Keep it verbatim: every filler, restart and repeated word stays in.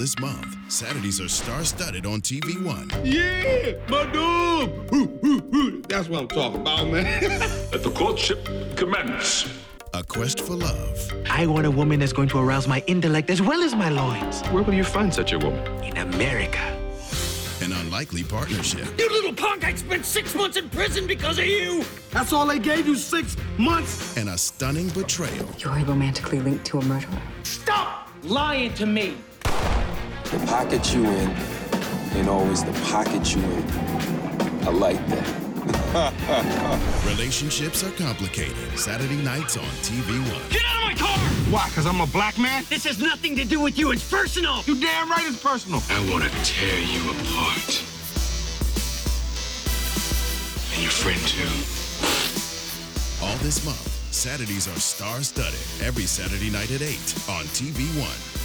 this month, Saturdays are star-studded on T V One. Yeah, my dog. That's what I'm talking about, man. Let the courtship commence. A quest for love. I want a woman that's going to arouse my intellect as well as my loins. Where will you find such a woman? In America. An unlikely partnership. You little punk, I spent six months in prison because of you. That's all they gave you, six months? And a stunning betrayal. You're romantically linked to a murderer. Stop lying to me. The pocket you in ain't always the pocket you in. I like that. Relationships are complicated. Saturday nights on T V One. Get out of my car! Why, because I'm a black man? This has nothing to do with you. It's personal. You damn right it's personal. I want to tear you apart. And your friend, too. All this month, Saturdays are star-studded. Every Saturday night at eight on T V One.